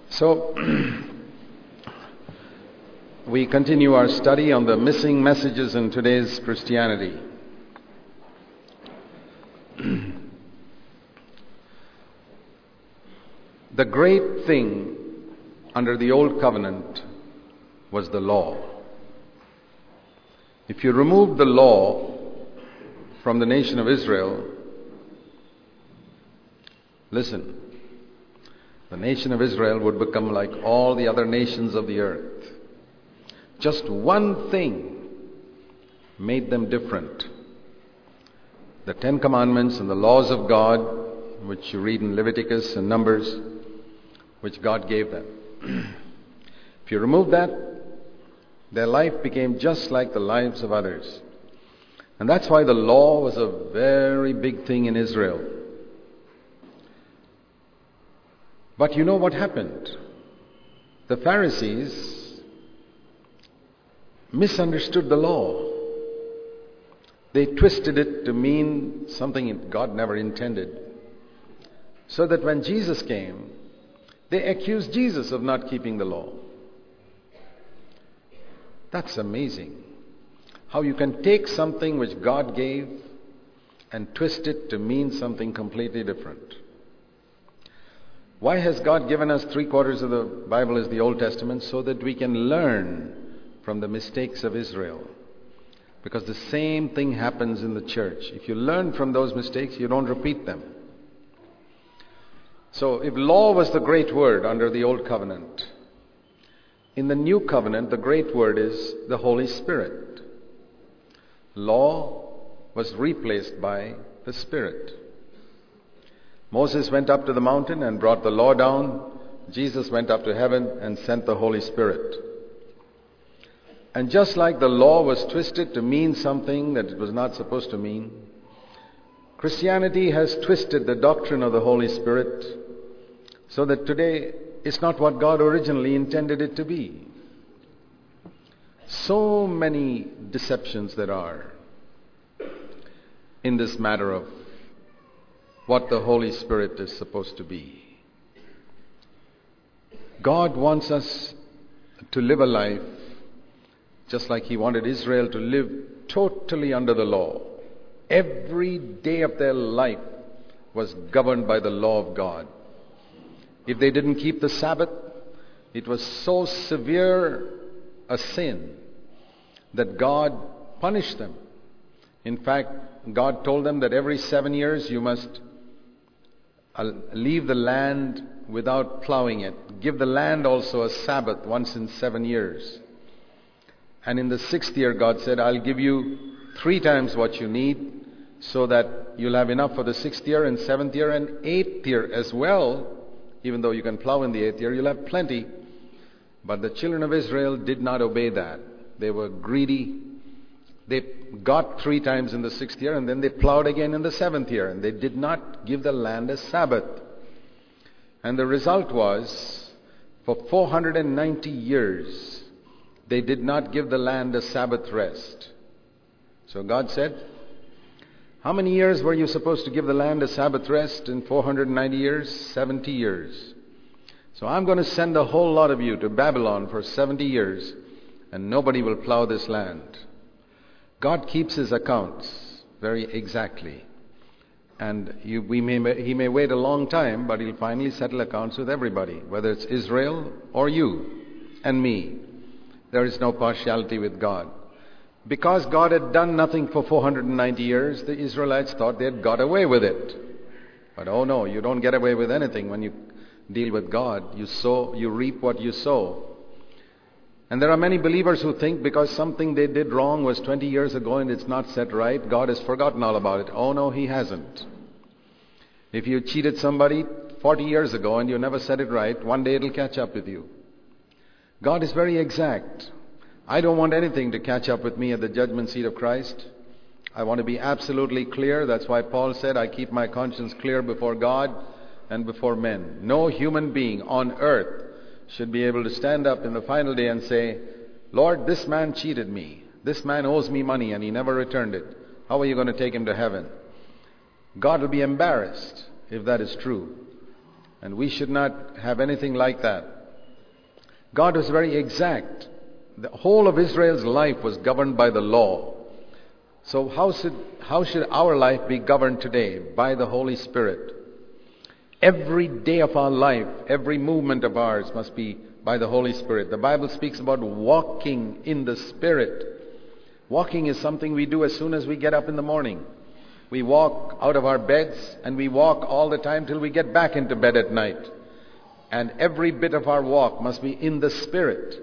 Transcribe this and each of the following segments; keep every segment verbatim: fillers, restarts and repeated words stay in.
So, we continue our study on the missing messages in today's Christianity. The great thing under the Old Covenant was the law. If you remove the law from the nation of Israel, listen, the nation of Israel would become like all the other nations of the earth. Just one thing made them different. The Ten Commandments and the laws of God, which you read in Leviticus and Numbers, which God gave them. If you remove that, their life became just like the lives of others. And that's why the law was a very big thing in Israel. But you know what happened? The Pharisees misunderstood the law. They twisted it to mean something God never intended. So that when Jesus came, they accused Jesus of not keeping the law. That's amazing. How you can take something which God gave and twist it to mean something completely different. Why has God given us three quarters of the Bible as the Old Testament? So that we can learn from the mistakes of Israel. Because the same thing happens in the church. If you learn from those mistakes, you don't repeat them. So if law was the great word under the Old Covenant, in the New Covenant, the great word is the Holy Spirit. Law was replaced by the Spirit. Moses went up to the mountain and brought the law down. Jesus went up to heaven and sent the Holy Spirit. And just like the law was twisted to mean something that it was not supposed to mean, Christianity has twisted the doctrine of the Holy Spirit so that today it's not what God originally intended it to be. So many deceptions there are in this matter of what the Holy Spirit is supposed to be. God wants us to live a life just like He wanted Israel to live totally under the law. Every day of their life was governed by the law of God. If they didn't keep the Sabbath, it was so severe a sin that God punished them. In fact, God told them that every seven years you must leave the land without plowing it. Give the land also a Sabbath once in seven years. And in the sixth year, God said, I'll give you three times what you need so that you'll have enough for the sixth year and seventh year and eighth year as well. Even though you can plow in the eighth year, you'll have plenty. But the children of Israel did not obey that. They were greedy. They got three times in the sixth year and then they plowed again in the seventh year. And they did not give the land a Sabbath. And the result was, for four hundred ninety years, they did not give the land a Sabbath rest. So God said, how many years were you supposed to give the land a Sabbath rest in four hundred ninety years? seventy years. So I'm going to send a whole lot of you to Babylon for seventy years and nobody will plow this land. God keeps His accounts very exactly. And you, we may, He may wait a long time, but He'll finally settle accounts with everybody, whether it's Israel or you and me. There is no partiality with God. Because God had done nothing for four hundred ninety years, the Israelites thought they had got away with it. But oh no, you don't get away with anything when you deal with God. You sow, you reap what you sow. And there are many believers who think because something they did wrong was twenty years ago and it's not set right, God has forgotten all about it. Oh no, He hasn't. If you cheated somebody forty years ago and you never set it right, one day it'll catch up with you. God is very exact. I don't want anything to catch up with me at the judgment seat of Christ. I want to be absolutely clear. That's why Paul said, I keep my conscience clear before God and before men. No human being on earth should be able to stand up in the final day and say, Lord, this man cheated me. This man owes me money and he never returned it. How are you going to take him to heaven? God will be embarrassed if that is true. And we should not have anything like that. God was very exact. The whole of Israel's life was governed by the law. So how should, how should our life be governed today? By the Holy Spirit. Every day of our life, every movement of ours must be by the Holy Spirit. The Bible speaks about walking in the Spirit. Walking is something we do as soon as we get up in the morning. We walk out of our beds and we walk all the time till we get back into bed at night. And every bit of our walk must be in the Spirit.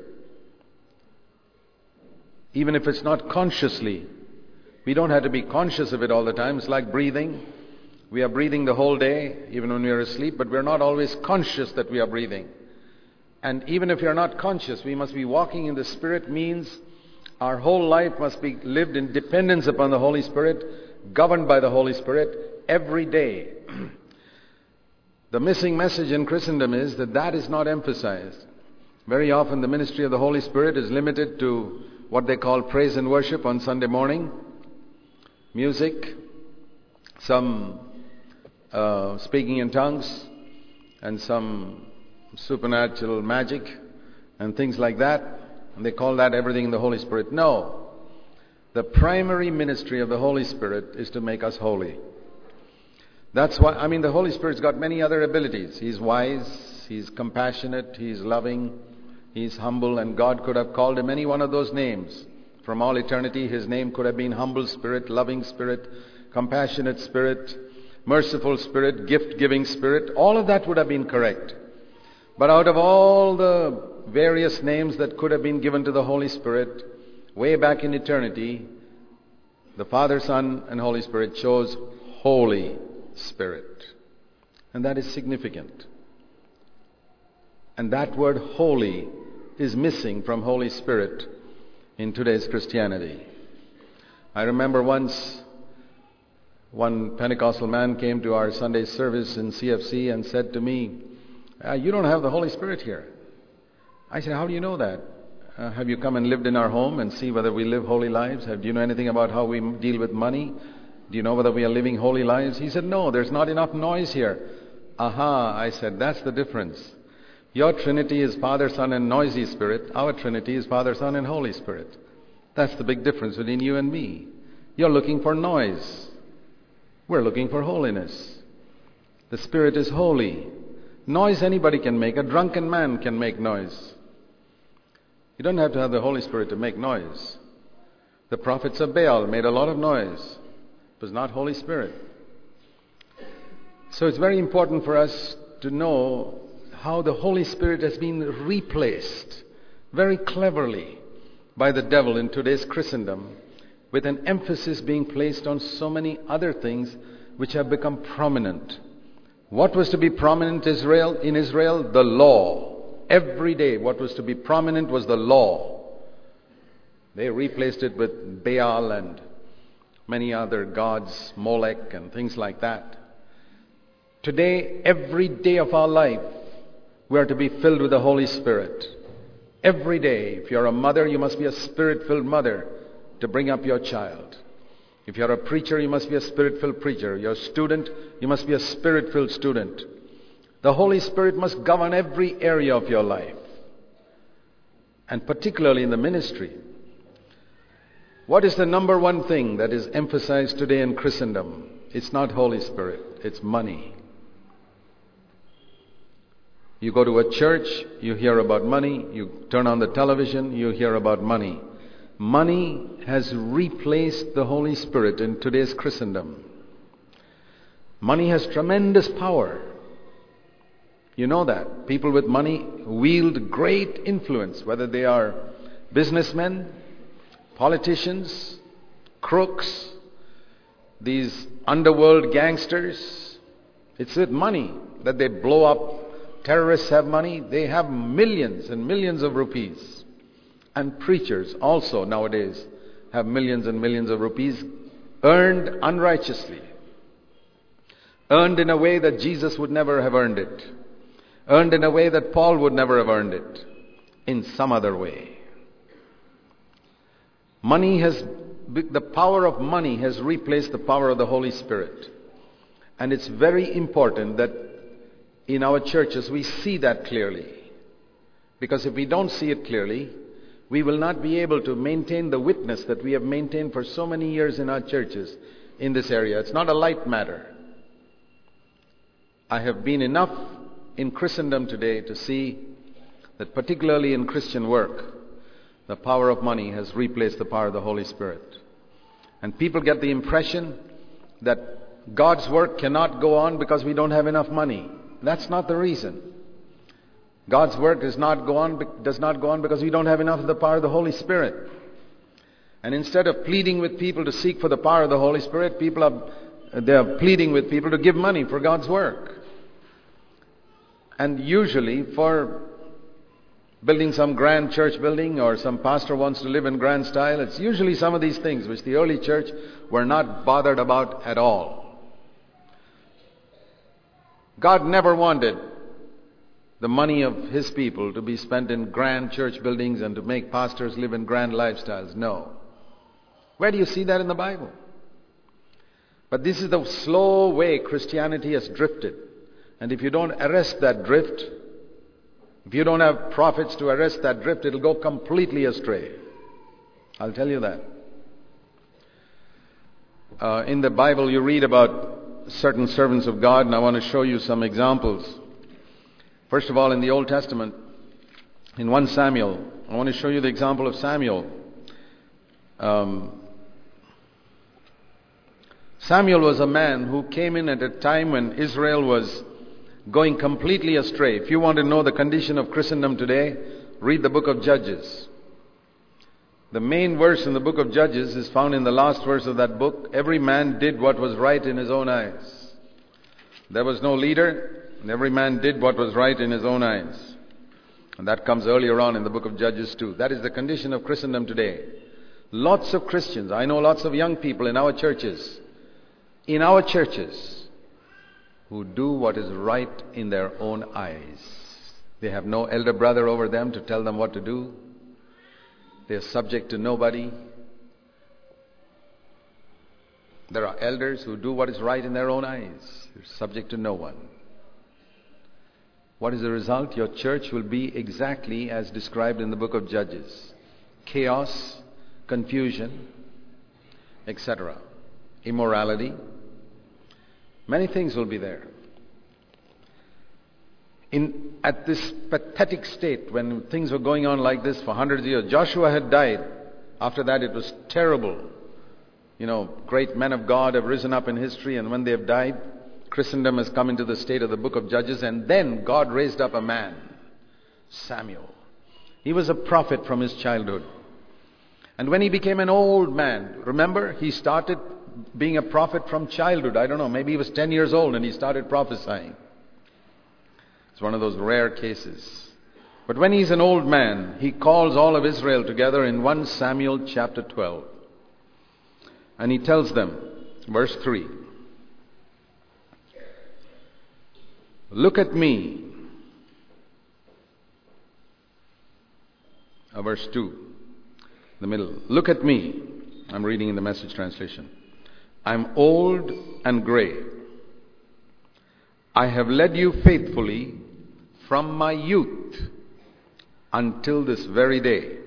Even if it's not consciously. We don't have to be conscious of it all the time. It's like breathing. We are breathing the whole day, even when we are asleep, but we're not always conscious that we are breathing. And even if we are not conscious, we must be walking in the Spirit. Means our whole life must be lived in dependence upon the Holy Spirit, governed by the Holy Spirit every day. The missing message in Christendom is that that is not emphasized. Very often the ministry of the Holy Spirit is limited to what they call praise and worship on Sunday morning, music, some uh, speaking in tongues, and some supernatural magic, and things like that. And they call that everything in the Holy Spirit. No. The primary ministry of the Holy Spirit is to make us holy. That's why, I mean, the Holy Spirit's got many other abilities. He's wise, He's compassionate, He's loving, He's humble, and God could have called Him any one of those names. From all eternity, His name could have been humble Spirit, loving Spirit, compassionate Spirit, merciful Spirit, gift-giving Spirit. All of that would have been correct. But out of all the various names that could have been given to the Holy Spirit, way back in eternity, the Father, Son, and Holy Spirit chose Holy Spirit. And that is significant. And that word holy is missing from Holy Spirit in today's Christianity. I remember once one Pentecostal man came to our Sunday service in C F C and said to me, uh, you don't have the Holy Spirit here. I said, how do you know that? Uh, have you come and lived in our home and see whether we live holy lives? Have, do you know anything about how we deal with money? Do you know whether we are living holy lives? He said, no, there's not enough noise here. Aha, I said, that's the difference. Your Trinity is Father, Son, and noisy Spirit. Our Trinity is Father, Son, and Holy Spirit. That's the big difference between you and me. You're looking for noise. We're looking for holiness. The Spirit is holy. Noise anybody can make. A drunken man can make noise. You don't have to have the Holy Spirit to make noise. The prophets of Baal made a lot of noise. It was not Holy Spirit. So it's very important for us to know how the Holy Spirit has been replaced very cleverly by the devil in today's Christendom, with an emphasis being placed on so many other things which have become prominent. What was to be prominent Israel in Israel? The law. Every day what was to be prominent was the law. They replaced it with Baal and many other gods, Molech and things like that. Today, every day of our life, we are to be filled with the Holy Spirit. Every day. If you're a mother, you must be a Spirit-filled mother to bring up your child. If you're a preacher, you must be a Spirit-filled preacher. You're a student, you must be a Spirit-filled student. The Holy Spirit must govern every area of your life. And particularly in the ministry. What is the number one thing that is emphasized today in Christendom? It's not Holy Spirit, it's money. You go to a church, you hear about money. You turn on the television, you hear about money. Money has replaced the Holy Spirit in today's Christendom. Money has tremendous power. You know that. People with money wield great influence, whether they are businessmen, politicians, crooks, these underworld gangsters. It's with money that they blow up. Terrorists have money. They have millions and millions of rupees. And preachers also nowadays have millions and millions of rupees earned unrighteously. Earned in a way that Jesus would never have earned it. Earned in a way that Paul would never have earned it. In some other way. Money has, the power of money has replaced the power of the Holy Spirit. And it's very important that in our churches we see that clearly. Because if we don't see it clearly, we will not be able to maintain the witness that we have maintained for so many years in our churches in this area. It's not a light matter. I have been enough in Christendom today to see that particularly in Christian work, the power of money has replaced the power of the Holy Spirit. And people get the impression that God's work cannot go on because we don't have enough money. That's not the reason. God's work does not go on, does not go on because we don't have enough of the power of the Holy Spirit. And instead of pleading with people to seek for the power of the Holy Spirit, people are they are pleading with people to give money for God's work. And usually for building some grand church building, or some pastor wants to live in grand style, it's usually some of these things which the early church were not bothered about at all. God never wanted the money of His people to be spent in grand church buildings and to make pastors live in grand lifestyles. No. Where do you see that in the Bible? But this is the slow way Christianity has drifted. And if you don't arrest that drift, if you don't have prophets to arrest that drift, it'll go completely astray. I'll tell you that. Uh, in the Bible you read about certain servants of God, and I want to show you some examples. First of all, in the Old Testament, in First Samuel, I want to show you the example of Samuel. Um, Samuel was a man who came in at a time when Israel was going completely astray. If you want to know the condition of Christendom today, read the book of Judges. The main verse in the book of Judges is found in the last verse of that book. Every man did what was right in his own eyes. There was no leader, and every man did what was right in his own eyes. And that comes earlier on in the book of Judges too. That is the condition of Christendom today. Lots of Christians, I know lots of young people in our churches, in our churches, who do what is right in their own eyes. They have no elder brother over them to tell them what to do. They are subject to nobody. There are elders who do what is right in their own eyes. They're subject to no one. What is the result? Your church will be exactly as described in the book of Judges. Chaos, confusion, et cetera. Immorality. Many things will be there. In, at this pathetic state, when things were going on like this for hundreds of years, Joshua had died. After that it was terrible. You know, great men of God have risen up in history, and when they have died, Christendom has come into the state of the book of Judges, and then God raised up a man, Samuel. He was a prophet from his childhood. And when he became an old man, remember, he started being a prophet from childhood. I don't know, maybe he was ten years old and he started prophesying. It's one of those rare cases. But when he's an old man, he calls all of Israel together in First Samuel chapter twelve. And he tells them, verse three, look at me. Uh, verse two, the middle. Look at me. I'm reading in the Message translation. I'm old and gray. I have led you faithfully from my youth until this very day.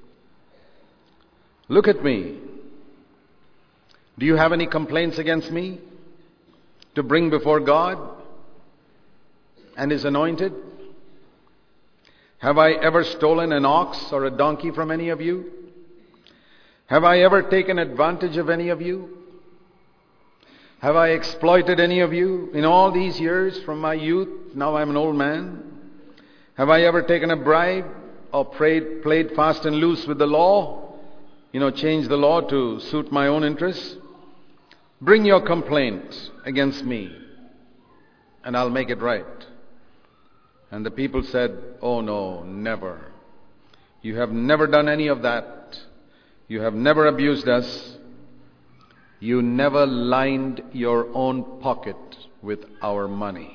Look at me. Do you have any complaints against me to bring before God and His anointed? Have I ever stolen an ox or a donkey from any of you? Have I ever taken advantage of any of you? Have I exploited any of you in all these years from my youth? Now I'm an old man. Have I ever taken a bribe or prayed, played fast and loose with the law? You know, changed the law to suit my own interests? Bring your complaint against me and I'll make it right. And the people said, oh no, never. You have never done any of that. You have never abused us. You never lined your own pocket with our money.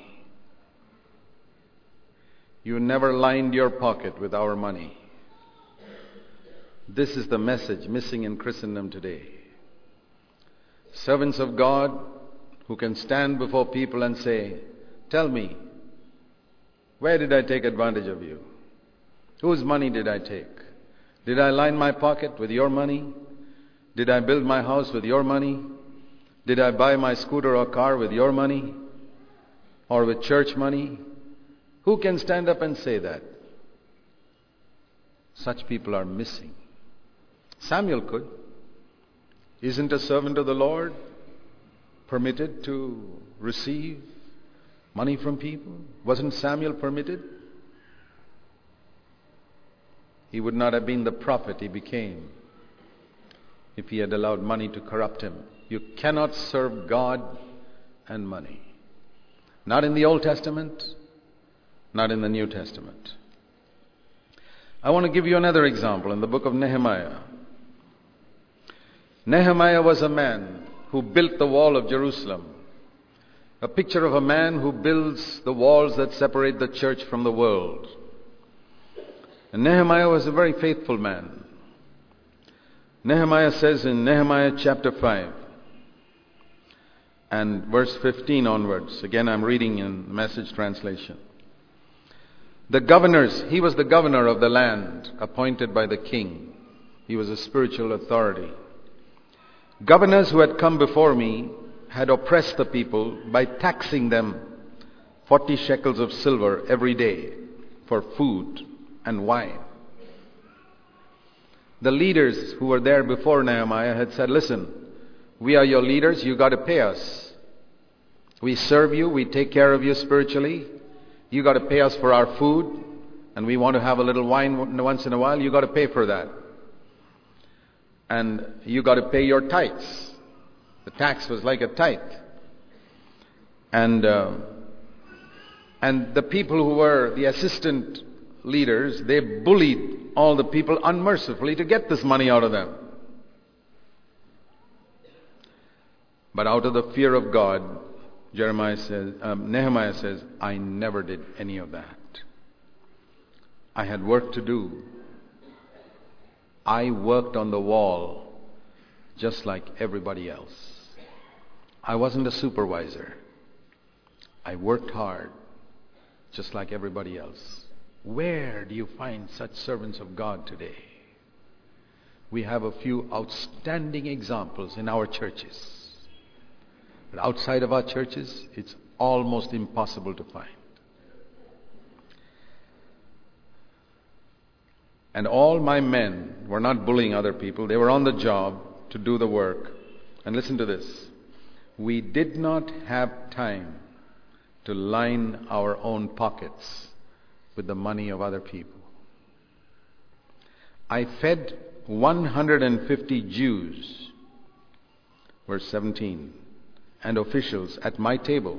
You never lined your pocket with our money. This is the message missing in Christendom today. Servants of God who can stand before people and say, tell me, where did I take advantage of you? Whose money did I take? Did I line my pocket with your money? Did I build my house with your money? Did I buy my scooter or car with your money? Or with church money? Who can stand up and say that? Such people are missing. Samuel could. Isn't a servant of the Lord permitted to receive money from people? Wasn't Samuel permitted? He would not have been the prophet he became if he had allowed money to corrupt him. You cannot serve God and money. Not in the Old Testament, not in the New Testament. I want to give you another example in the book of Nehemiah. Nehemiah was a man who built the wall of Jerusalem. A picture of a man who builds the walls that separate the church from the world. And Nehemiah was a very faithful man. Nehemiah says in Nehemiah chapter five and verse fifteen onwards, again I'm reading in the Message translation. The governors, he was the governor of the land appointed by the king. He was a spiritual authority. Governors who had come before me had oppressed the people by taxing them forty shekels of silver every day for food and wine. The leaders who were there before Nehemiah had said, listen, we are your leaders, you got to pay us. We serve you, we take care of you spiritually. You got to pay us for our food, and we want to have a little wine once in a while, you got to pay for that. And you got to pay your tithes. The tax was like a tithe. And uh, and the people who were the assistant leaders, they bullied all the people unmercifully to get this money out of them. But out of the fear of God, Jeremiah says, um, Nehemiah says, I never did any of that. I had work to do. I worked on the wall just like everybody else. I wasn't a supervisor. I worked hard just like everybody else. Where do you find such servants of God today? We have a few outstanding examples in our churches. But outside of our churches, it's almost impossible to find. And all my men were not bullying other people. They were on the job to do the work. And listen to this. We did not have time to line our own pockets with the money of other people. I fed one hundred fifty Jews, verse seventeen, and officials at my table.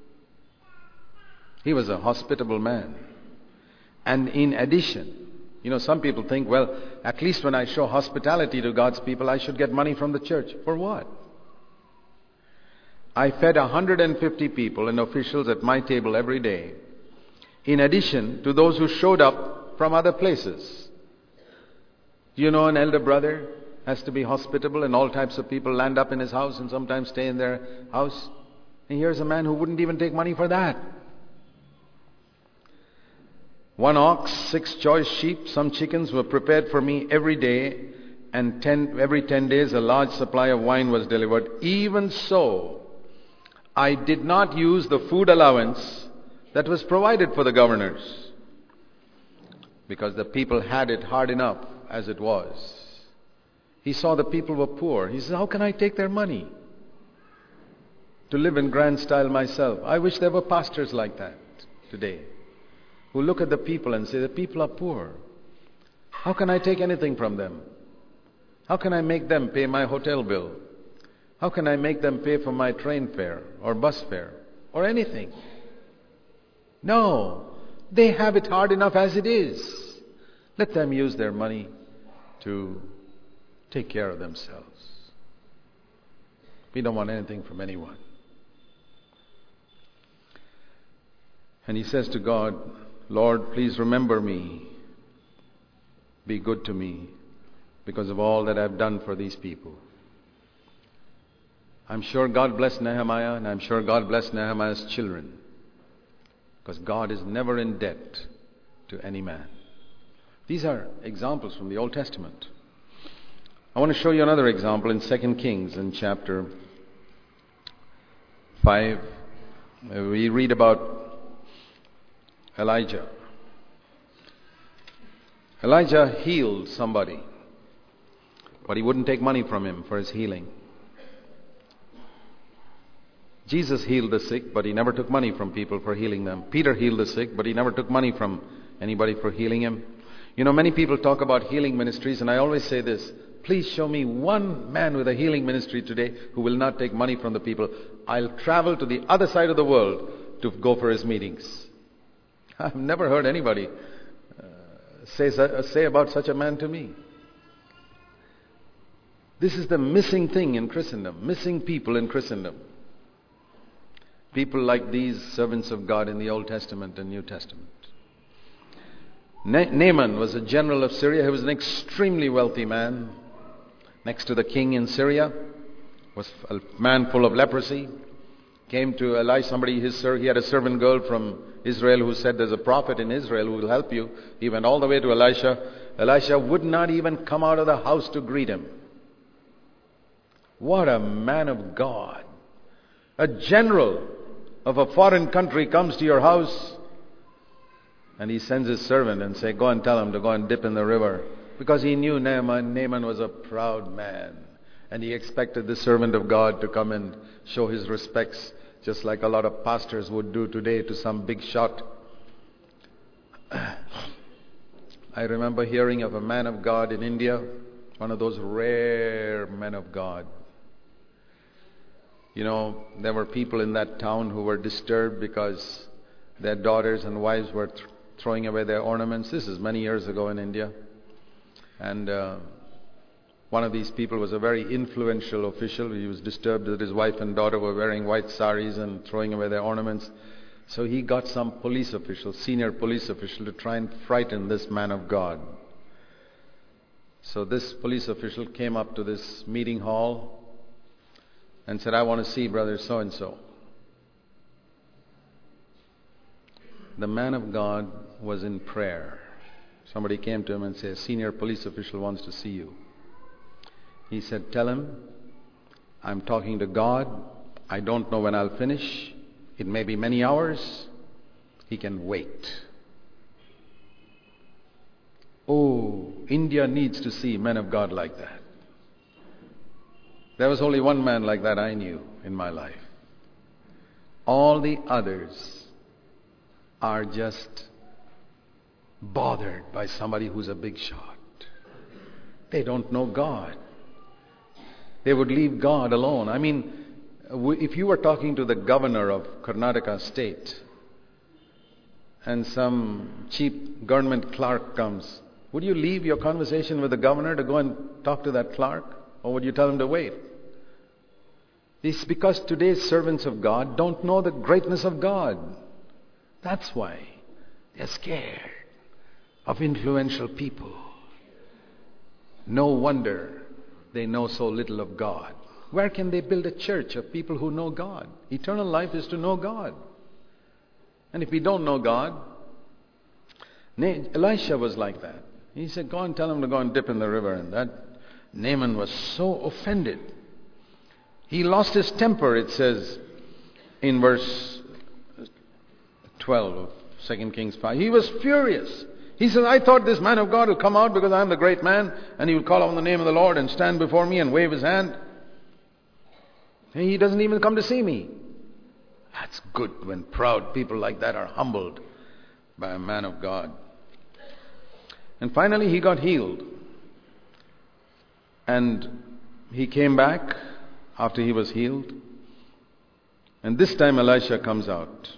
He was a hospitable man. And in addition, you know, some people think, well, at least when I show hospitality to God's people, I should get money from the church. For what? I fed one hundred fifty people and officials at my table every day, in addition to those who showed up from other places. Do you know an elder brother has to be hospitable and all types of people land up in his house and sometimes stay in their house? And here's a man who wouldn't even take money for that. One ox, six choice sheep, some chickens were prepared for me every day, and ten, every ten days a large supply of wine was delivered. Even so, I did not use the food allowance that was provided for the governors, because the people had it hard enough as it was. He saw the people were poor. He said, how can I take their money to live in grand style myself? I wish there were pastors like that today, who look at the people and say, the people are poor. How can I take anything from them? How can I make them pay my hotel bill? How can I make them pay for my train fare or bus fare or anything? No, they have it hard enough as it is. Let them use their money to take care of themselves. We don't want anything from anyone. And he says to God, Lord, please remember me. Be good to me because of all that I've done for these people. I'm sure God blessed Nehemiah, and I'm sure God blessed Nehemiah's children, because God is never in debt to any man. These are examples from the Old Testament. I want to show you another example in Second Kings in chapter five. We read about Elijah. Elijah healed somebody, but he wouldn't take money from him for his healing. Jesus healed the sick, but he never took money from people for healing them. Peter healed the sick, but he never took money from anybody for healing him. You know, many people talk about healing ministries, and I always say this: please show me one man with a healing ministry today who will not take money from the people. I'll travel to the other side of the world to go for his meetings. I've never heard anybody uh, say, say about such a man to me. This is the missing thing in Christendom, missing people in Christendom. People like these servants of God in the Old Testament and New Testament. Na- Naaman was a general of Syria. He was an extremely wealthy man. Next to the king in Syria was a man full of leprosy. Came to Elisha, somebody, his he had a servant girl from Israel who said, there's a prophet in Israel who will help you. He went all the way to Elisha. Elisha would not even come out of the house to greet him. What a man of God. A general of a foreign country comes to your house and he sends his servant and say, go and tell him to go and dip in the river. Because he knew Naaman. Naaman was a proud man. And he expected the servant of God to come and show his respects, just like a lot of pastors would do today to some big shot. I remember hearing of a man of God in India, one of those rare men of God. You know, there were people in that town who were disturbed because their daughters and wives were th- throwing away their ornaments. This is many years ago in India. And uh, one of these people was a very influential official. He was disturbed that his wife and daughter were wearing white saris and throwing away their ornaments. So he got some police official, senior police official, to try and frighten this man of God. So this police official came up to this meeting hall and said, I want to see brother so-and-so. The man of God was in prayer. Somebody came to him and said, a senior police official wants to see you. He said, tell him, I'm talking to God. I don't know when I'll finish. It may be many hours. He can wait. Oh, India needs to see men of God like that. There was only one man like that I knew in my life. All the others are just bothered by somebody who's a big shot. They don't know God. They would leave God alone. I mean, if you were talking to the governor of Karnataka state and some cheap government clerk comes, would you leave your conversation with the governor to go and talk to that clerk? Or would you tell him to wait? It's because today's servants of God don't know the greatness of God. That's why they're scared of influential people. No wonder they know so little of God. Where can they build a church of people who know God? Eternal life is to know God. And if we don't know God, Elisha was like that. He said, go and tell him to go and dip in the river. And that Naaman was so offended. He lost his temper, it says in verse twelve of Second Kings five. He was furious. He said, I thought this man of God will come out because I am the great man and he will call on the name of the Lord and stand before me and wave his hand. And he doesn't even come to see me. That's good when proud people like that are humbled by a man of God. And finally he got healed. And he came back after he was healed. And this time Elisha comes out.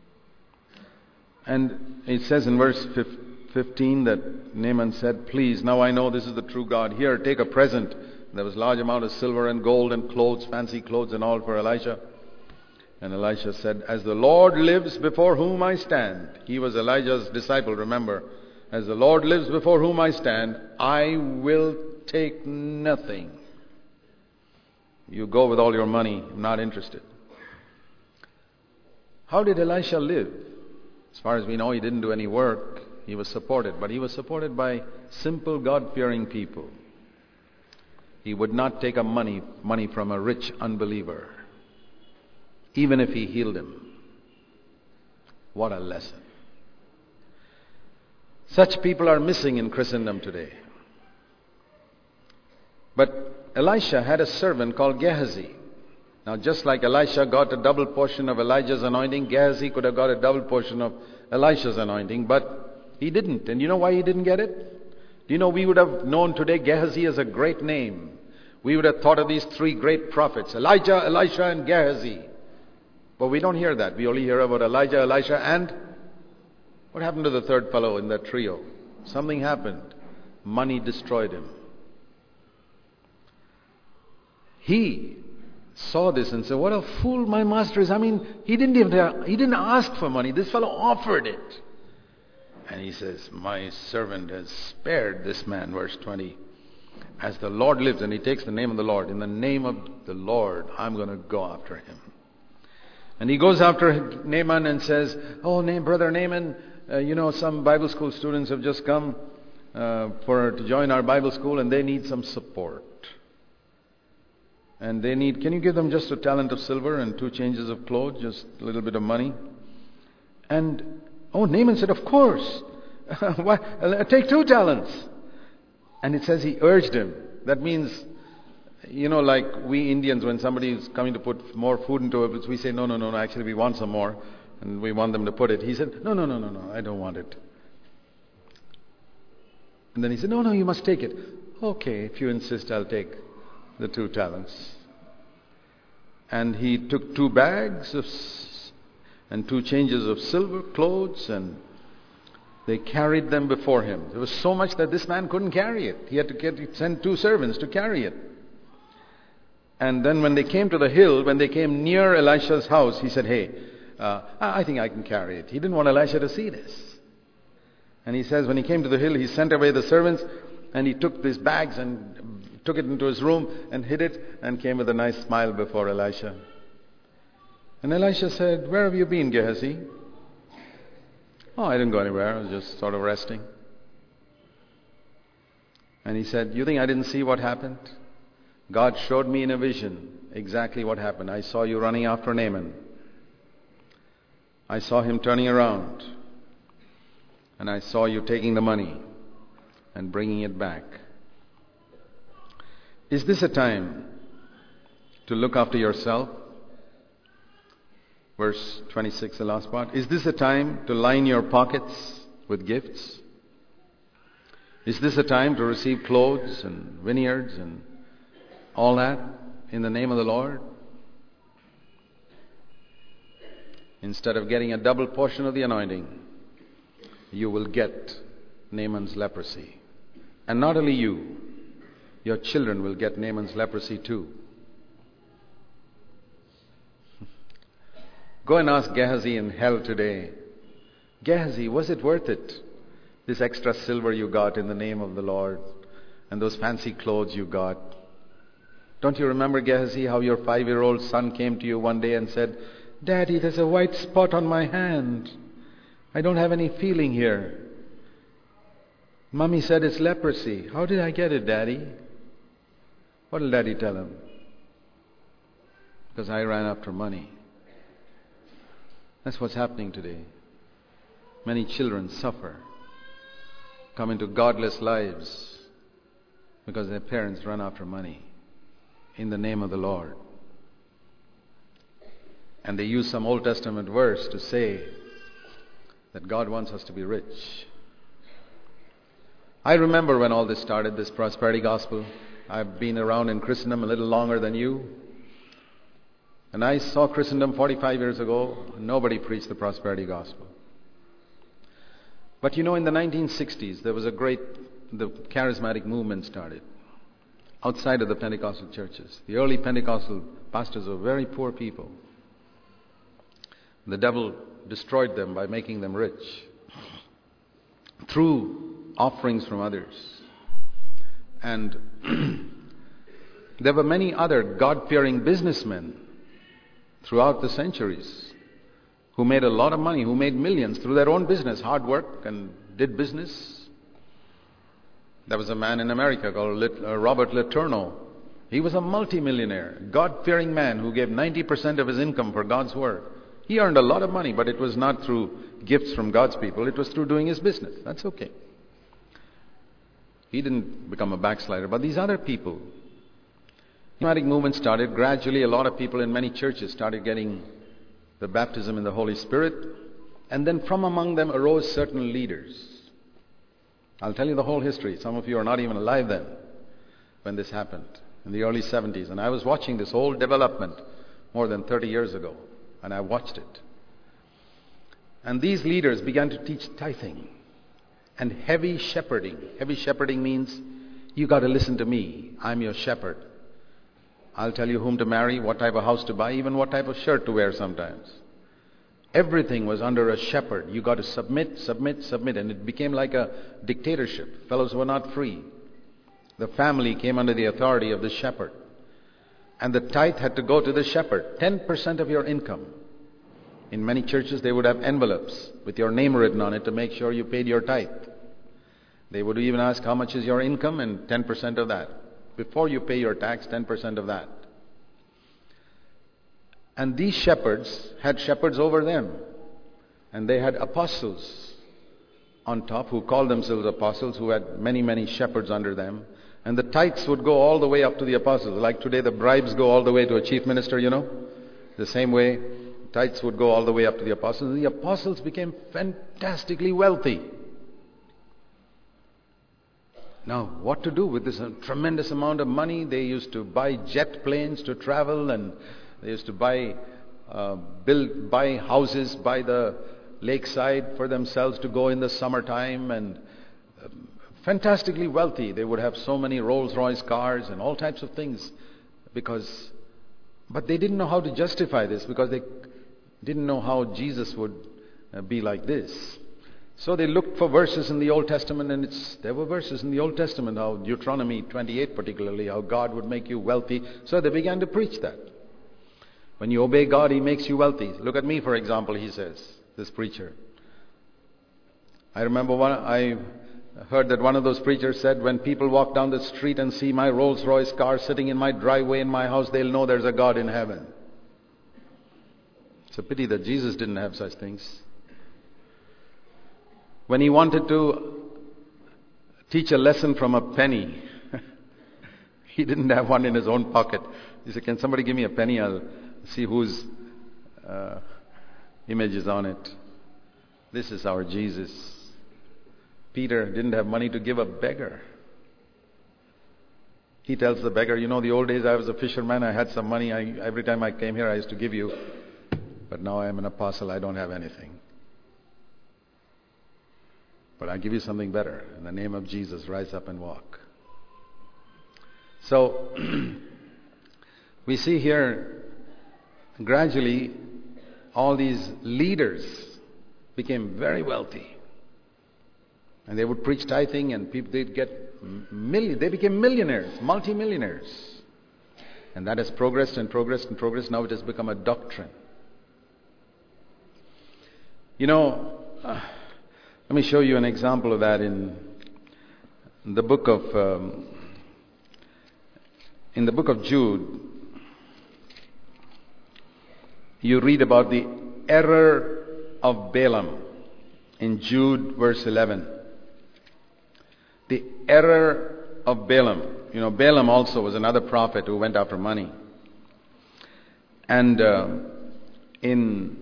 And it says in verse fifteen that Naaman said, please, now I know this is the true God. Here, take a present. There was a large amount of silver and gold and clothes, fancy clothes and all for Elisha. And Elisha said, as the Lord lives before whom I stand. He was Elijah's disciple, remember. As the Lord lives before whom I stand, I will take nothing. You go with all your money. I'm not interested. How did Elisha live? As far as we know, he didn't do any work. He was supported, but he was supported by simple God-fearing people. He would not take a money, money from a rich unbeliever, even if he healed him. What a lesson. Such people are missing in Christendom today. But Elisha had a servant called Gehazi. Now, just like Elisha got a double portion of Elijah's anointing, Gehazi could have got a double portion of Elisha's anointing, but he didn't. And you know why he didn't get it? Do you know, we would have known today Gehazi as a great name. We would have thought of these three great prophets, Elijah, Elisha, and Gehazi. But we don't hear that. We only hear about Elijah, Elisha, and what happened to the third fellow in that trio? Something happened. Money destroyed him. He saw this and said, what a fool my master is. I mean, he didn't even, he didn't ask for money. This fellow offered it. And he says, my servant has spared this man, verse twenty. As the Lord lives, and he takes the name of the Lord. In the name of the Lord, I'm going to go after him. And he goes after Naaman and says, oh, name, brother Naaman, uh, you know, some Bible school students have just come uh, for to join our Bible school, and they need some support. And they need, can you give them just a talent of silver and two changes of clothes, just a little bit of money? And, oh, Naaman said, of course. Why? Take two talents. And it says he urged him. That means, you know, like we Indians, when somebody is coming to put more food into it, we say, no, no, no, no, actually we want some more. And we want them to put it. He said, no, no, no, no, no, I don't want it. And then he said, no, no, you must take it. Okay, if you insist, I'll take the two talents. And he took two bags of and two changes of silver clothes, and they carried them before him. There was so much that this man couldn't carry it. He had to get, send two servants to carry it. And then when they came to the hill, when they came near Elisha's house, he said, hey, uh, I think I can carry it. He didn't want Elisha to see this. And he says when he came to the hill, he sent away the servants, and he took these bags and took it into his room and hid it, and came with a nice smile before Elisha. And Elisha said, where have you been, Gehazi? Oh, I didn't go anywhere. I was just sort of resting. And he said, you think I didn't see what happened? God showed me in a vision exactly what happened. I saw you running after Naaman. I saw him turning around. And I saw you taking the money and bringing it back. Is this a time to look after yourself? Verse twenty-six, the last part. Is this a time to line your pockets with gifts? Is this a time to receive clothes and vineyards and all that in the name of the Lord? Instead of getting a double portion of the anointing, you will get Naaman's leprosy. And not only you, your children will get Naaman's leprosy too. Go and ask Gehazi in hell today, Gehazi, was it worth it? This extra silver you got in the name of the Lord, and those fancy clothes you got. Don't you remember, Gehazi, how your five-year-old son came to you one day and said, Daddy, there's a white spot on my hand. I don't have any feeling here. Mommy said it's leprosy. How did I get it, Daddy? What did Daddy tell him? Because I ran after money. That's what's happening today. Many children suffer, come into godless lives because their parents run after money in the name of the Lord. And they use some Old Testament verse to say that God wants us to be rich. I remember when all this started, this prosperity gospel. I've been around in Christendom a little longer than you. And I saw Christendom forty-five years ago. Nobody preached the prosperity gospel. But you know, in the nineteen sixties, there was a great, the charismatic movement started outside of the Pentecostal churches. The early Pentecostal pastors were very poor people. The devil destroyed them by making them rich through offerings from others. And there were many other God-fearing businessmen throughout the centuries who made a lot of money, who made millions through their own business, hard work and did business. There was a man in America called Lit- uh, Robert Letourneau. He was a multimillionaire, God-fearing man who gave ninety percent of his income for God's work. He earned a lot of money, but it was not through gifts from God's people. It was through doing his business. That's okay. He didn't become a backslider. But these other people, the charismatic movement started. Gradually, a lot of people in many churches started getting the baptism in the Holy Spirit. And then from among them arose certain leaders. I'll tell you the whole history. Some of you are not even alive then when this happened, in the early seventies. And I was watching this whole development more than thirty years ago. And I watched it. And these leaders began to teach tithing and heavy shepherding. Heavy shepherding means you got to listen to me. I'm your shepherd. I'll tell you whom to marry, what type of house to buy, even what type of shirt to wear sometimes. Everything was under a shepherd. You got to submit, submit, submit. And it became like a dictatorship. Fellows were not free. The family came under the authority of the shepherd. And the tithe had to go to the shepherd. ten percent of your income. In many churches, they would have envelopes with your name written on it to make sure you paid your tithe. They would even ask, how much is your income? And ten percent of that. Before you pay your tax, ten percent of that. And these shepherds had shepherds over them. And they had apostles on top who called themselves apostles, who had many, many shepherds under them. And the tithes would go all the way up to the apostles. Like today, the bribes go all the way to a chief minister, you know. The same way, tithes would go all the way up to the apostles. The apostles became fantastically wealthy. Now, what to do with this tremendous amount of money? They used to buy jet planes to travel, and they used to buy, uh, build, buy houses by the lakeside for themselves to go in the summertime, and um, fantastically wealthy. They would have so many Rolls-Royce cars and all types of things, because, but they didn't know how to justify this, because they didn't know how Jesus would uh, be like this. So they looked for verses in the Old Testament, and it's there were verses in the Old Testament, how Deuteronomy twenty-eight particularly, how God would make you wealthy. So they began to preach that. When you obey God, He makes you wealthy. Look at me, for example, he says, this preacher. I remember one, I heard that one of those preachers said, when people walk down the street and see my Rolls-Royce car sitting in my driveway in my house, they'll know there's a God in heaven. It's a pity that Jesus didn't have such things. When he wanted to teach a lesson from a penny, he didn't have one in his own pocket. He said, can somebody give me a penny? I'll see whose uh, image is on it. This is our Jesus. Peter didn't have money to give a beggar. He tells the beggar, you know, the old days I was a fisherman, I had some money. I, every time I came here I used to give you. But now I am an apostle, I don't have anything. But I give you something better. In the name of Jesus, rise up and walk. So, we see here, gradually, all these leaders became very wealthy. And they would preach tithing, and people, they'd get million, they became millionaires, multi-millionaires. And that has progressed and progressed and progressed. Now it has become a doctrine. You know, uh, let me show you an example of that in the book of um, in the book of Jude. You read about the error of Balaam in Jude verse eleven. The error of Balaam. You know, Balaam also was another prophet who went after money. And uh, in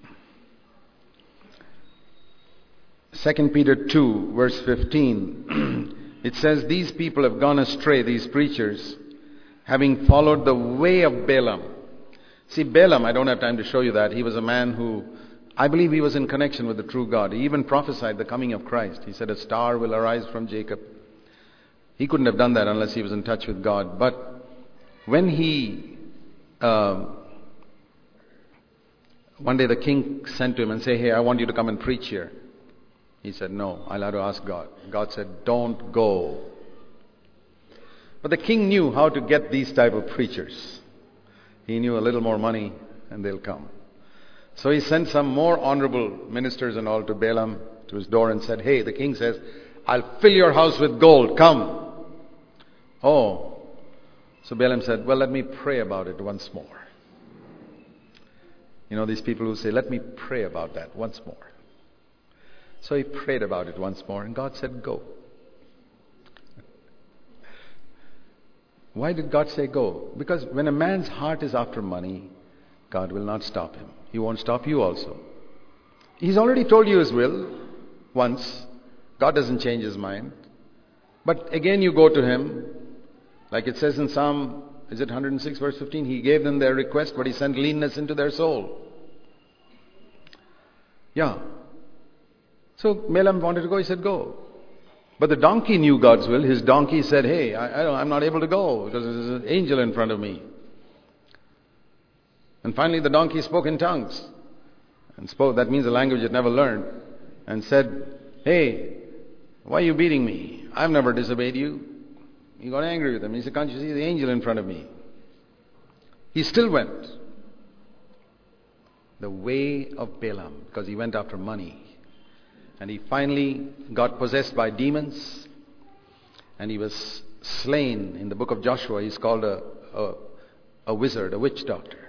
Second Peter two, verse fifteen, it says, these people have gone astray, these preachers, having followed the way of Balaam. See, Balaam, I don't have time to show you that. He was a man who, I believe he was in connection with the true God. He even prophesied the coming of Christ. He said, a star will arise from Jacob. He couldn't have done that unless he was in touch with God. But when he, uh, one day the king sent to him and said, hey, I want you to come and preach here. He said, no, I'll have to ask God. God said, don't go. But the king knew how to get these type of preachers. He knew a little more money and they'll come. So he sent some more honorable ministers and all to Balaam, to his door, and said, hey, the king says, I'll fill your house with gold. Come. Oh. So Balaam said, well, let me pray about it once more. You know, these people who say, let me pray about that once more. So he prayed about it once more, and God said, go. Why did God say go? Because when a man's heart is after money, God will not stop him. He won't stop you also. He's already told you his will once. God doesn't change his mind. But again you go to him. Like it says in Psalm, is it one hundred six verse fifteen? He gave them their request, but he sent leanness into their soul. Yeah. So Balaam wanted to go. He said, go. But the donkey knew God's will. His donkey said, hey, I, I don't, I'm not able to go because there's an angel in front of me. And finally the donkey spoke in tongues. And spoke, that means a language it never learned. And said, hey, why are you beating me? I've never disobeyed you. He got angry with him. He said, can't you see the angel in front of me? He still went the way of Balaam because he went after money. And he finally got possessed by demons. And he was slain. In the book of Joshua, he's called a, a, a wizard, a witch doctor.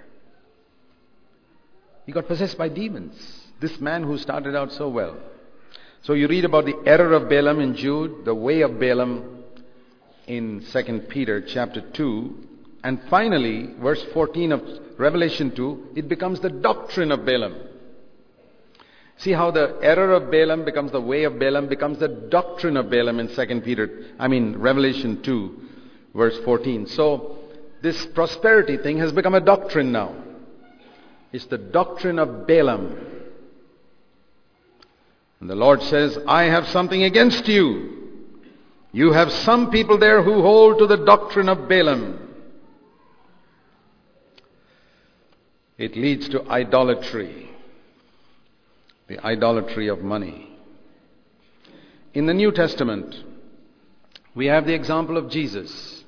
He got possessed by demons. This man who started out so well. So you read about the error of Balaam in Jude, the way of Balaam in Second Peter chapter two. And finally, verse fourteen of Revelation two, it becomes the doctrine of Balaam. See how the error of Balaam becomes the way of Balaam, becomes the doctrine of Balaam in Second Peter, I mean Revelation two, verse fourteen. So this prosperity thing has become a doctrine now. It's the doctrine of Balaam. And the Lord says, I have something against you. You have some people there who hold to the doctrine of Balaam. It leads to idolatry. The idolatry of money. In the New Testament, we have the example of Jesus,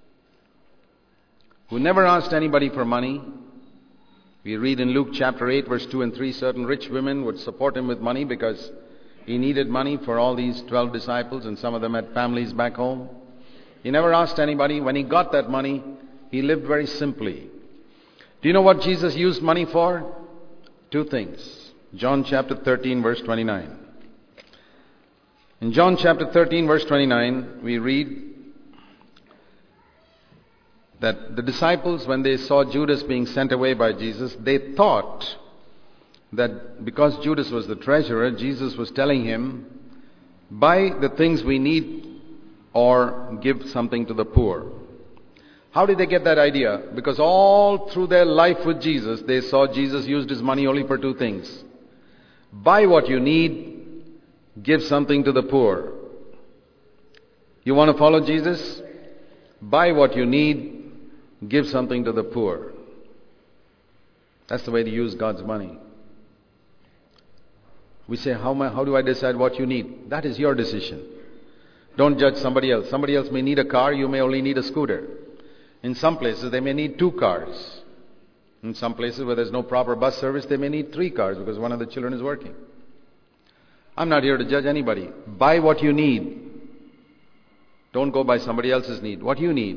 who never asked anybody for money. We read in Luke chapter eight, verse two and three, certain rich women would support him with money because he needed money for all these twelve disciples, and some of them had families back home. He never asked anybody. When he got that money, he lived very simply. Do you know what Jesus used money for? Two things. John chapter thirteen, verse twenty-nine. In John chapter thirteen, verse twenty-nine, we read that the disciples, when they saw Judas being sent away by Jesus, they thought that because Judas was the treasurer, Jesus was telling him, buy the things we need or give something to the poor. How did they get that idea? Because all through their life with Jesus, they saw Jesus used his money only for two things. Buy what you need, give something to the poor. You want to follow Jesus? Buy what you need, give something to the poor. That's the way to use God's money. We say, how, am I, how do I decide what you need? That is your decision. Don't judge somebody else. Somebody else may need a car, you may only need a scooter. In some places, they may need two cars. In some places where there's no proper bus service, they may need three cars because one of the children is working. I'm not here to judge anybody. Buy what you need. Don't go by somebody else's need. What you need.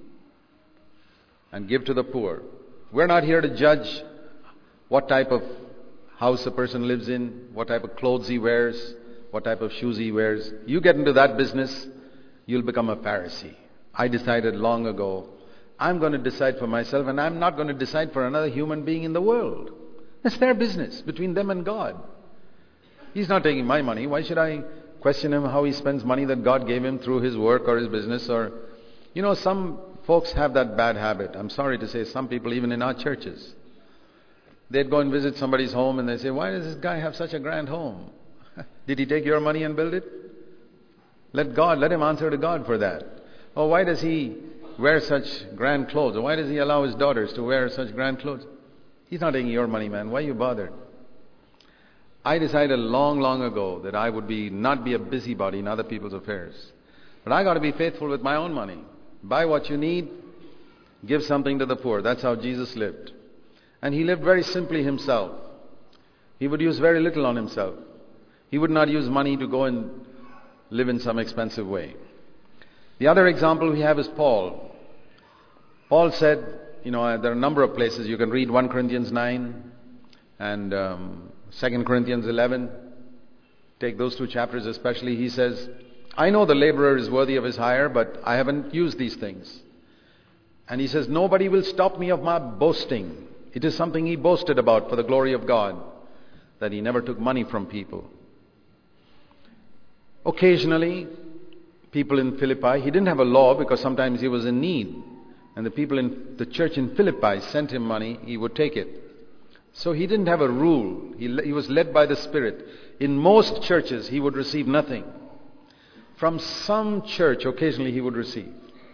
And give to the poor. We're not here to judge what type of house a person lives in, what type of clothes he wears, what type of shoes he wears. You get into that business, you'll become a Pharisee. I decided long ago, I'm going to decide for myself, and I'm not going to decide for another human being in the world. That's their business, between them and God. He's not taking my money. Why should I question him how he spends money that God gave him through his work or his business? Or, you know, some folks have that bad habit. I'm sorry to say, some people even in our churches. They'd go and visit somebody's home and they say, why does this guy have such a grand home? Did he take your money and build it? Let God, let him answer to God for that. Or why does he wear such grand clothes? Or why does he allow his daughters to wear such grand clothes? He's not taking your money, man. Why are you bothered? I decided long, long ago that I would be not be a busybody in other people's affairs. But I got to be faithful with my own money. Buy what you need, give something to the poor. That's how Jesus lived. And he lived very simply himself. He would use very little on himself. He would not use money to go and live in some expensive way. The other example we have is Paul. Paul said, you know, there are a number of places. You can read First Corinthians nine and um, Second Corinthians eleven. Take those two chapters especially. He says, I know the laborer is worthy of his hire, but I haven't used these things. And he says, nobody will stop me of my boasting. It is something he boasted about for the glory of God, that he never took money from people. Occasionally, people in Philippi, he didn't have a law because sometimes he was in need. And the people in the church in Philippi sent him money, he would take it. So he didn't have a rule. He, he was led by the Spirit. In most churches, he would receive nothing. From some church, occasionally he would receive.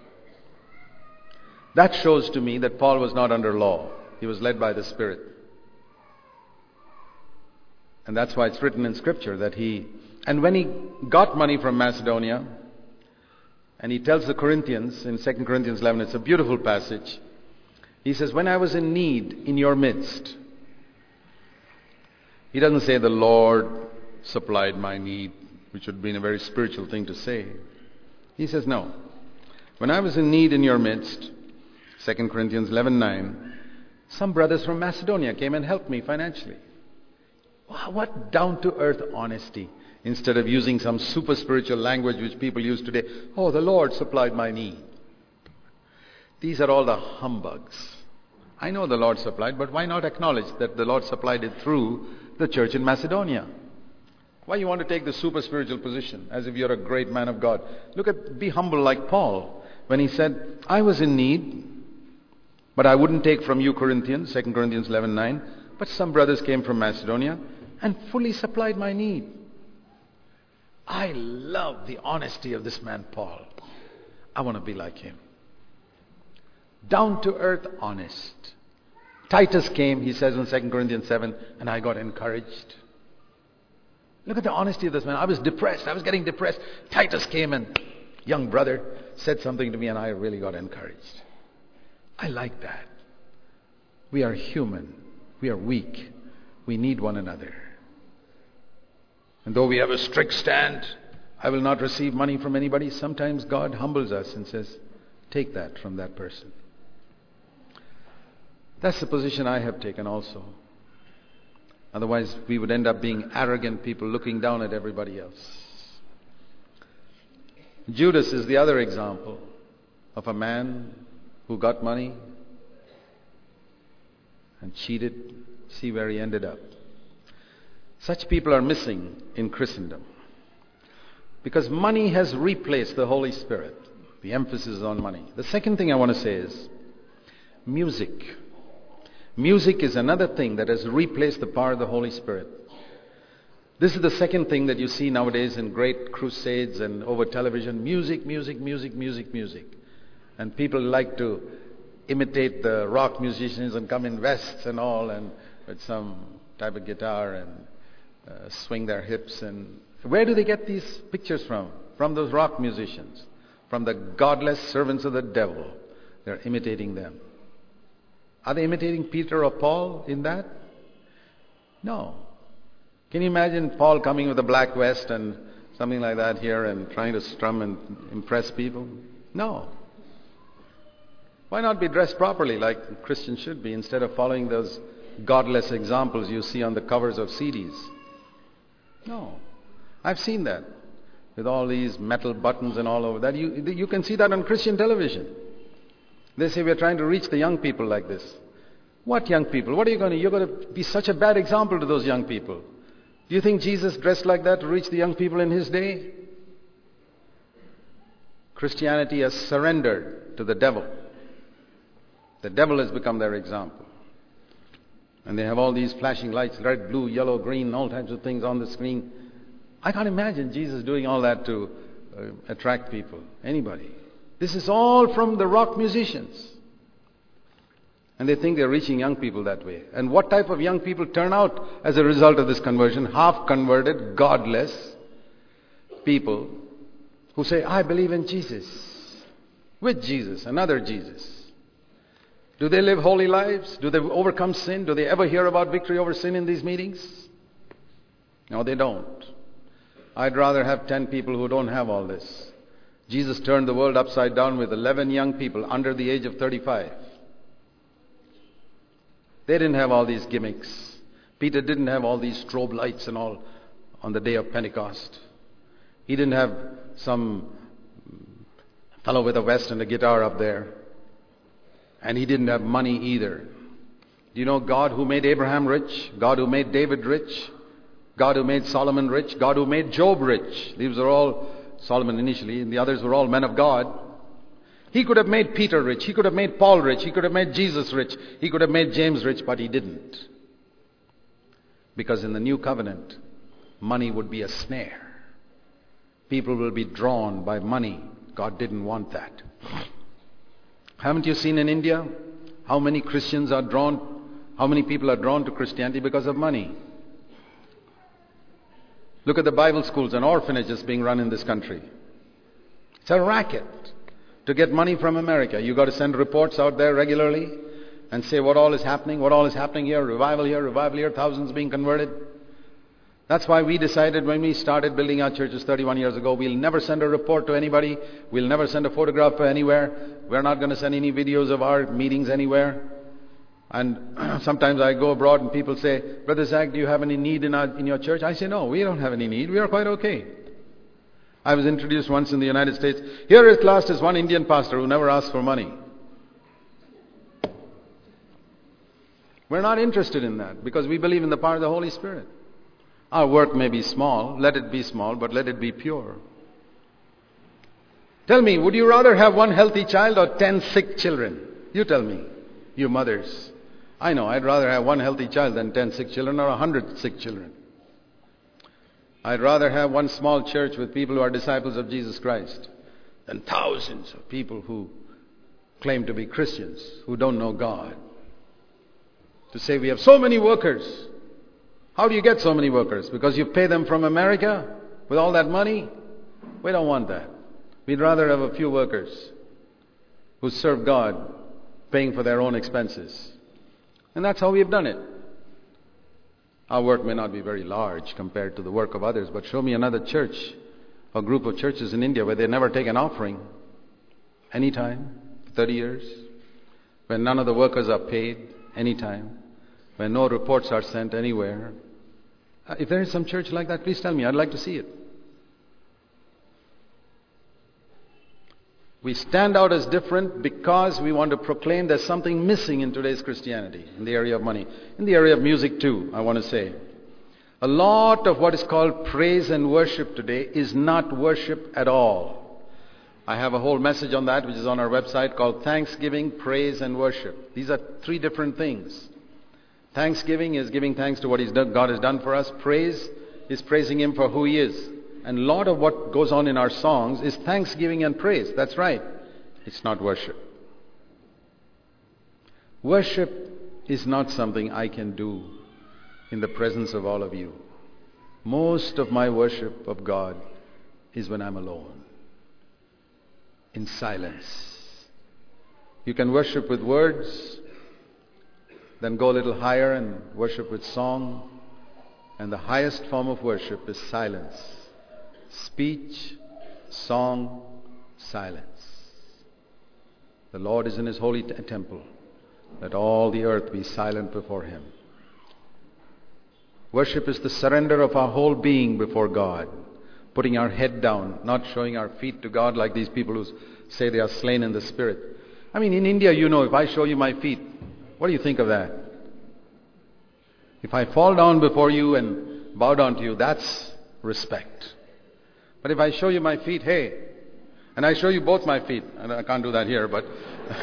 That shows to me that Paul was not under law. He was led by the Spirit. And that's why it's written in Scripture that he... And when he got money from Macedonia, and he tells the Corinthians in Second Corinthians eleven, it's a beautiful passage. He says, when I was in need in your midst... He doesn't say the Lord supplied my need, which would have been a very spiritual thing to say. He says, no. When I was in need in your midst, Second Corinthians eleven nine, some brothers from Macedonia came and helped me financially. Wow, what down-to-earth honesty. Instead of using some super spiritual language which people use today. Oh, the Lord supplied my need. These are all the humbugs. I know the Lord supplied, but why not acknowledge that the Lord supplied it through the church in Macedonia? Why you want to take the super spiritual position as if you're a great man of God? Look at, be humble like Paul when he said, I was in need, but I wouldn't take from you Corinthians, Second Corinthians eleven nine, but some brothers came from Macedonia and fully supplied my need. I love the honesty of this man Paul. I want to be like him. Down to earth, honest. Titus came, he says in Second Corinthians seven, and I got encouraged. Look at the honesty of this man. I was depressed. I was getting depressed. Titus came and, young brother, said something to me and I really got encouraged. I like that. We are human. We are weak. We need one another. And though we have a strict stand, I will not receive money from anybody, sometimes God humbles us and says, take that from that person. That's the position I have taken also. Otherwise, we would end up being arrogant people looking down at everybody else. Judas is the other example of a man who got money and cheated. See where he ended up. Such people are missing in Christendom. Because money has replaced the Holy Spirit. The emphasis is on money. The second thing I want to say is music. Music is another thing that has replaced the power of the Holy Spirit. This is the second thing that you see nowadays in great crusades and over television. Music, music, music, music, music. And people like to imitate the rock musicians and come in vests and all and with some type of guitar and uh, swing their hips. And where do they get these pictures from? From those rock musicians. From the godless servants of the devil. They're imitating them. Are they imitating Peter or Paul in that? No. Can you imagine Paul coming with a black vest and something like that here and trying to strum and impress people? No. Why not be dressed properly like Christians should be instead of following those godless examples you see on the covers of C Ds? No. I've seen that with all these metal buttons and all over that. You, you can see that on Christian television. They say we're trying to reach the young people like this. What young people? What are you going to... You're going to be such a bad example to those young people. Do you think Jesus dressed like that to reach the young people in his day? Christianity has surrendered to the devil. The devil has become their example. And they have all these flashing lights, red, blue, yellow, green, all types of things on the screen. I can't imagine Jesus doing all that to uh, attract people. Anybody. This is all from the rock musicians. And they think they're reaching young people that way. And what type of young people turn out as a result of this conversion? Half-converted, godless people who say, I believe in Jesus. With Jesus, another Jesus. Do they live holy lives? Do they overcome sin? Do they ever hear about victory over sin in these meetings? No, they don't. I'd rather have ten people who don't have all this. Jesus turned the world upside down with eleven young people under the age of thirty-five. They didn't have all these gimmicks. Peter didn't have all these strobe lights and all on the day of Pentecost. He didn't have some fellow with a vest and a guitar up there. And he didn't have money either. Do you know God who made Abraham rich? God who made David rich? God who made Solomon rich? God who made Job rich? These are all, Solomon initially, and the others were all men of God. He could have made Peter rich. He could have made Paul rich. He could have made Jesus rich. He could have made James rich, but he didn't. Because in the new covenant, money would be a snare. People will be drawn by money. God didn't want that. Haven't you seen in India how many Christians are drawn, how many people are drawn to Christianity because of money? Look at the Bible schools and orphanages being run in this country. It's a racket to get money from America. You've got to send reports out there regularly and say what all is happening, what all is happening here, revival here, revival here, thousands being converted. That's why we decided when we started building our churches thirty-one years ago, we'll never send a report to anybody. We'll never send a photograph anywhere. We're not going to send any videos of our meetings anywhere. And sometimes I go abroad and people say, Brother Zach, do you have any need in, our, in your church? I say, no, we don't have any need. We are quite okay. I was introduced once in the United States. Here at last is one Indian pastor who never asked for money. We're not interested in that because we believe in the power of the Holy Spirit. Our work may be small, let it be small, but let it be pure. Tell me, would you rather have one healthy child or ten sick children? You tell me, you mothers. I know, I'd rather have one healthy child than ten sick children or a hundred sick children. I'd rather have one small church with people who are disciples of Jesus Christ than thousands of people who claim to be Christians, who don't know God. To say we have so many workers. How do you get so many workers? Because you pay them from America with all that money? We don't want that. We'd rather have a few workers who serve God, paying for their own expenses. And that's how we've done it. Our work may not be very large compared to the work of others, but show me another church, a group of churches in India where they never take an offering anytime, thirty years, where none of the workers are paid anytime, where no reports are sent anywhere. Uh, if there is some church like that, please tell me. I'd like to see it. We stand out as different because we want to proclaim there's something missing in today's Christianity, in the area of money. In the area of music too, I want to say. A lot of what is called praise and worship today is not worship at all. I have a whole message on that which is on our website called Thanksgiving, Praise and Worship. These are three different things. Thanksgiving is giving thanks to what He's done, God has done for us. Praise is praising Him for who He is. And a lot of what goes on in our songs is thanksgiving and praise. That's right. It's not worship. Worship is not something I can do in the presence of all of you. Most of my worship of God is when I'm alone, in silence. You can worship with words, then go a little higher and worship with song. And the highest form of worship is silence. Speech, song, silence. The Lord is in His holy t- temple. Let all the earth be silent before Him. Worship is the surrender of our whole being before God. Putting our head down, not showing our feet to God like these people who say they are slain in the Spirit. I mean, in India, you know, if I show you my feet, what do you think of that? If I fall down before you and bow down to you, that's respect. But if I show you my feet, hey, and I show you both my feet, and I can't do that here, but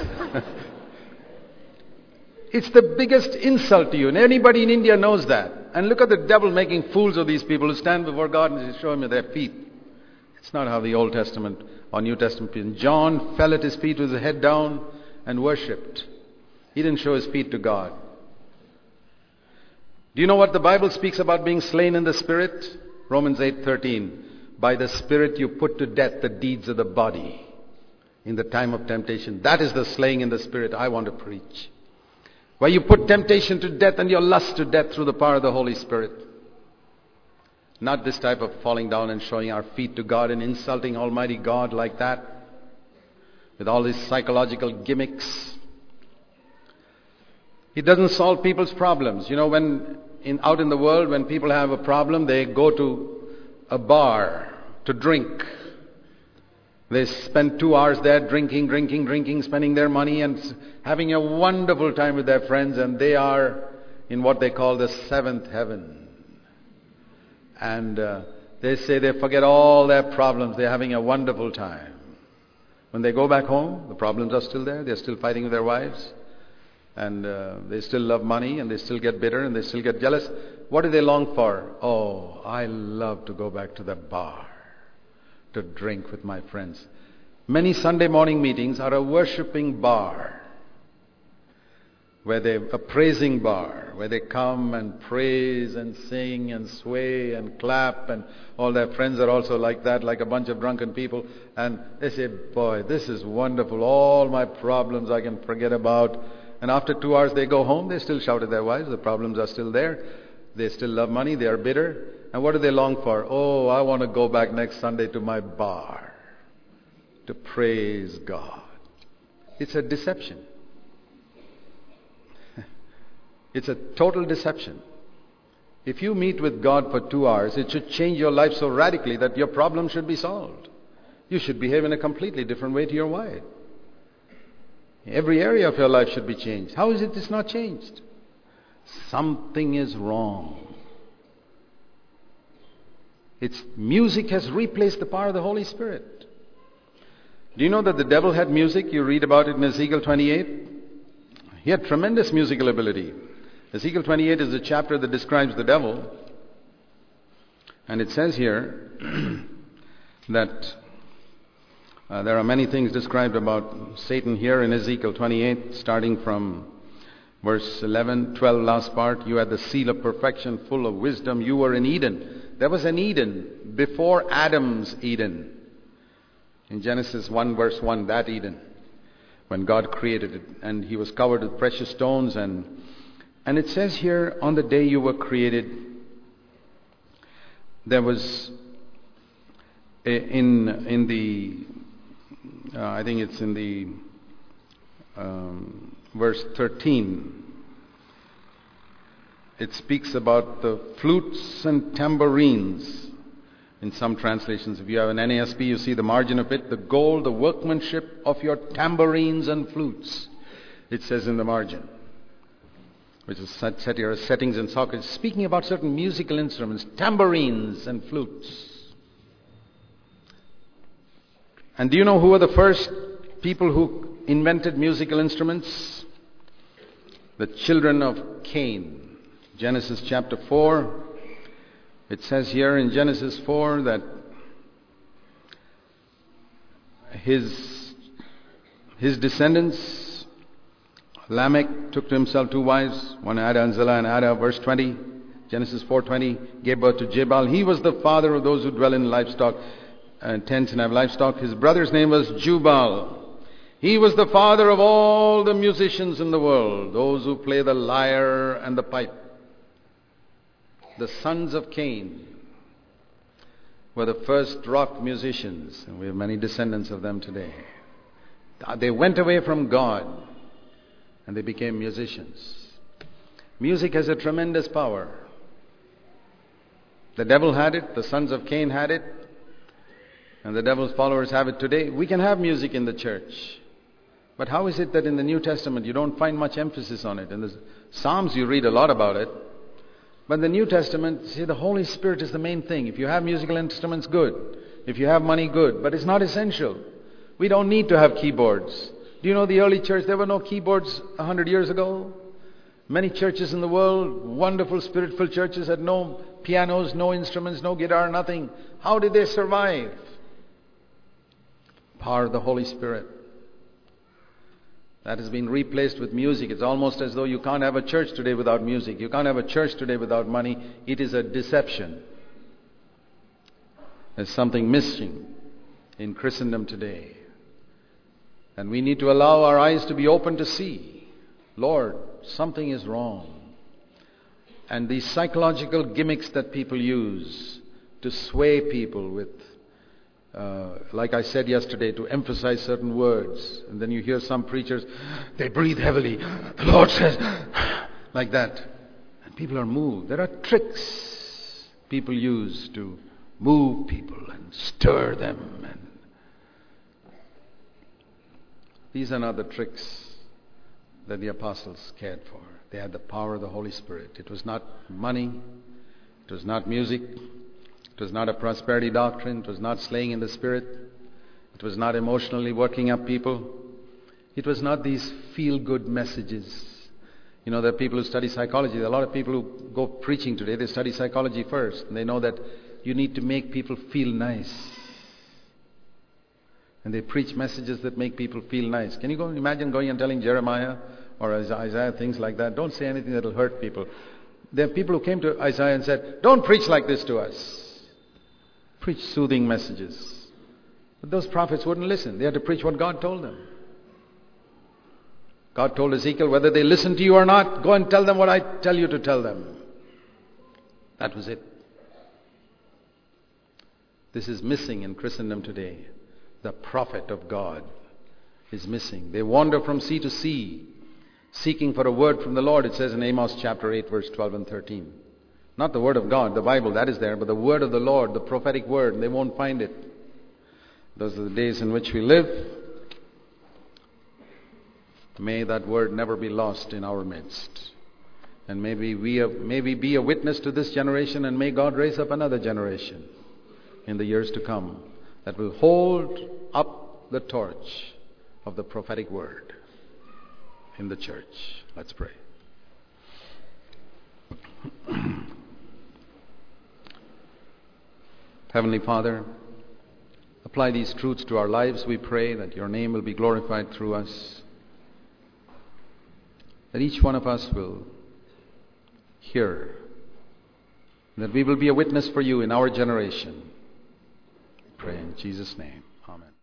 it's the biggest insult to you, and anybody in India knows that. And look at the devil making fools of these people who stand before God and show Him their feet. It's not how the Old Testament or New Testament. John fell at His feet with his head down and worshipped. He didn't show his feet to God. Do you know what the Bible speaks about being slain in the Spirit? Romans eight thirteen. By the Spirit you put to death the deeds of the body in the time of temptation. That is the slaying in the Spirit I want to preach. Where you put temptation to death and your lust to death through the power of the Holy Spirit. Not this type of falling down and showing our feet to God and insulting Almighty God like that, with all these psychological gimmicks. It doesn't solve people's problems. You know, when in, out in the world, when people have a problem, they go to a bar to drink. They spend two hours there drinking, drinking, drinking, spending their money and having a wonderful time with their friends, and they are in what they call the seventh heaven. And uh, they say they forget all their problems. They're having a wonderful time. When they go back home, the problems are still there. They're still fighting with their wives. And uh, they still love money, and they still get bitter, and they still get jealous. What do they long for? Oh, I love to go back to the bar to drink with my friends. Many Sunday morning meetings are a worshiping bar, where they a praising bar, where they come and praise and sing and sway and clap, and all their friends are also like that, like a bunch of drunken people, and they say, boy, this is wonderful, all my problems I can forget about. And after two hours they go home, they still shout at their wives, the problems are still there, they still love money, they are bitter. And what do they long for? Oh, I want to go back next Sunday to my bar to praise God. It's a deception. It's a total deception. If you meet with God for two hours, it should change your life so radically that your problem should be solved. You should behave in a completely different way to your wife. Every area of your life should be changed. How is it it's not changed? Something is wrong. It's music has replaced the power of the Holy Spirit. Do you know that the devil had music? You read about it in Ezekiel twenty-eight. He had tremendous musical ability. Ezekiel twenty-eight is the chapter that describes the devil. And it says here that uh, there are many things described about Satan here in Ezekiel twenty-eight, starting from verse eleven, twelve, last part. You had the seal of perfection, full of wisdom. You were in Eden. There was an Eden before Adam's Eden. In Genesis one verse one, that Eden, when God created it, and he was covered with precious stones. And and it says here, on the day you were created, there was a, in in the uh, I think it's in the um, verse thirteen. It speaks about the flutes and tambourines. In some translations, if you have an N A S B, you see the margin of it, the gold, the workmanship of your tambourines and flutes. It says in the margin, which is set, set here as settings and sockets, speaking about certain musical instruments, tambourines and flutes. And do you know who were the first people who invented musical instruments? The children of Cain. Genesis chapter four. It says here in Genesis four that his his descendants, Lamech took to himself two wives, one Ada and Zillah, and Ada, verse twenty, Genesis four twenty, gave birth to Jabal. He was the father of those who dwell in livestock, uh, tents and have livestock. His brother's name was Jubal. He was the father of all the musicians in the world, those who play the lyre and the pipe. The sons of Cain were the first rock musicians, and we have many descendants of them today. They went away from God and they became musicians. Music has a tremendous power. The devil had it, the sons of Cain had it, and the devil's followers have it today. We can have music in the church, but how is it that in the New Testament you don't find much emphasis on it? In the Psalms you read a lot about it. But in the New Testament, see, the Holy Spirit is the main thing. If you have musical instruments, good. If you have money, good. But it's not essential. We don't need to have keyboards. Do you know the early church, there were no keyboards a hundred years ago? Many churches in the world, wonderful spirit-filled churches, had no pianos, no instruments, no guitar, nothing. How did they survive? Power of the Holy Spirit. That has been replaced with music. It's almost as though you can't have a church today without music. You can't have a church today without money. It is a deception. There's something missing in Christendom today. And we need to allow our eyes to be open to see, Lord, something is wrong. And these psychological gimmicks that people use, to sway people with, uh, like I said yesterday, to emphasize certain words. And then you hear some preachers, they breathe heavily. The Lord says, like that. And people are moved. There are tricks people use to move people and stir them. And these are not the tricks that the apostles cared for. They had the power of the Holy Spirit. It was not money. It was not music. It was not a prosperity doctrine. It was not slaying in the Spirit. It was not emotionally working up people. It was not these feel-good messages. You know, there are people who study psychology. There are a lot of people who go preaching today. They study psychology first. And they know that you need to make people feel nice. And they preach messages that make people feel nice. Can you go imagine going and telling Jeremiah or Isaiah things like that? Don't say anything that will hurt people. There are people who came to Isaiah and said, don't preach like this to us. Preach soothing messages. But those prophets wouldn't listen. They had to preach what God told them. God told Ezekiel, whether they listen to you or not, go and tell them what I tell you to tell them. That was it. This is missing in Christendom today. The prophet of God is missing. They wander from sea to sea, seeking for a word from the Lord. It says in Amos chapter eight, verse twelve and thirteen. Not the word of God, the Bible, that is there, but the word of the Lord, the prophetic word, and they won't find it. Those are the days in which we live. May that word never be lost in our midst. And maybe we, may we be a witness to this generation, and may God raise up another generation in the years to come that will hold up the torch of the prophetic word in the church. Let's pray. Heavenly Father, apply these truths to our lives. We pray that your name will be glorified through us, that each one of us will hear, that we will be a witness for you in our generation. We pray in Jesus' name. Amen.